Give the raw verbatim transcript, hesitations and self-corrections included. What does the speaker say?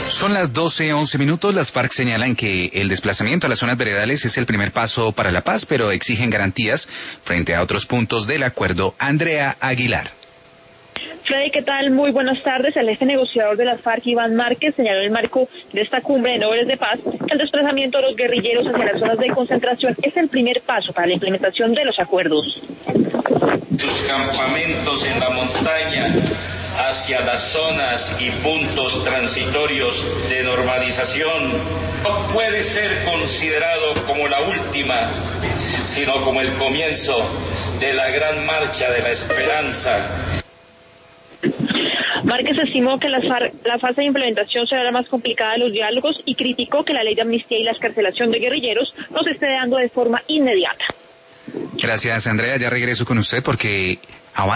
Son las doce once minutos. Las FARC señalan que el desplazamiento a las zonas veredales es el primer paso para la paz, pero exigen garantías frente a otros puntos del acuerdo. Andrea Aguilar. Freddy, ¿qué tal? Muy buenas tardes. El jefe negociador de las FARC, Iván Márquez, señaló en el marco de esta cumbre de Nobres de Paz que el desplazamiento de los guerrilleros hacia las zonas de concentración es el primer paso para la implementación de los acuerdos. Sus campamentos en la montaña hacia las zonas y puntos transitorios de normalización no puede ser considerado como la última, sino como el comienzo de la gran marcha de la esperanza. Márquez estimó que la, la fase de implementación será la más complicada de los diálogos y criticó que la ley de amnistía y la excarcelación de guerrilleros no se esté dando de forma inmediata. Gracias, Andrea. Ya regreso con usted porque